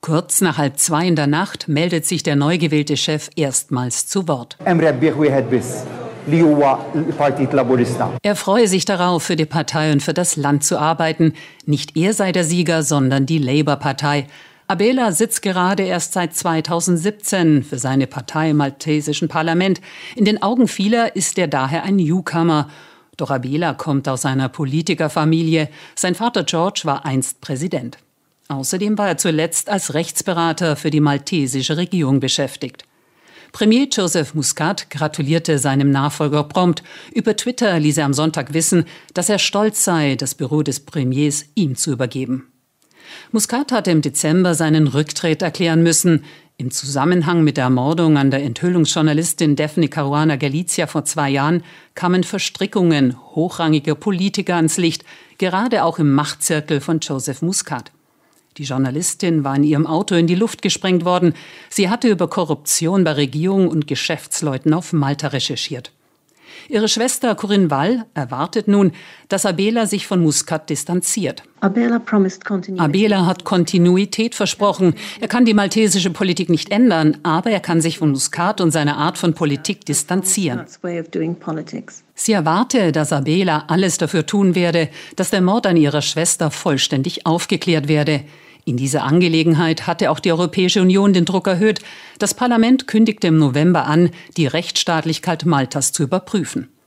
Kurz nach 1:30 in der Nacht meldet sich der neu gewählte Chef erstmals zu Wort. Er freue sich darauf, für die Partei und für das Land zu arbeiten. Nicht er sei der Sieger, sondern die Labour-Partei. Abela sitzt gerade erst seit 2017 für seine Partei im maltesischen Parlament. In den Augen vieler ist er daher ein Newcomer. Doch Abela kommt aus einer Politikerfamilie. Sein Vater George war einst Präsident. Außerdem war er zuletzt als Rechtsberater für die maltesische Regierung beschäftigt. Premier Joseph Muscat gratulierte seinem Nachfolger prompt. Über Twitter ließ er am Sonntag wissen, dass er stolz sei, das Büro des Premiers ihm zu übergeben. Muscat hatte im Dezember seinen Rücktritt erklären müssen. Im Zusammenhang mit der Ermordung an der Enthüllungsjournalistin Daphne Caruana Galizia vor 2 Jahren kamen Verstrickungen hochrangiger Politiker ans Licht, gerade auch im Machtzirkel von Joseph Muscat. Die Journalistin war in ihrem Auto in die Luft gesprengt worden. Sie hatte über Korruption bei Regierung und Geschäftsleuten auf Malta recherchiert. Ihre Schwester Corinne Wall erwartet nun, dass Abela sich von Muscat distanziert. Abela hat Kontinuität versprochen. Er kann die maltesische Politik nicht ändern, aber er kann sich von Muscat und seiner Art von Politik distanzieren. Sie erwarte, dass Abela alles dafür tun werde, dass der Mord an ihrer Schwester vollständig aufgeklärt werde. In dieser Angelegenheit hatte auch die Europäische Union den Druck erhöht. Das Parlament kündigte im November an, die Rechtsstaatlichkeit Maltas zu überprüfen.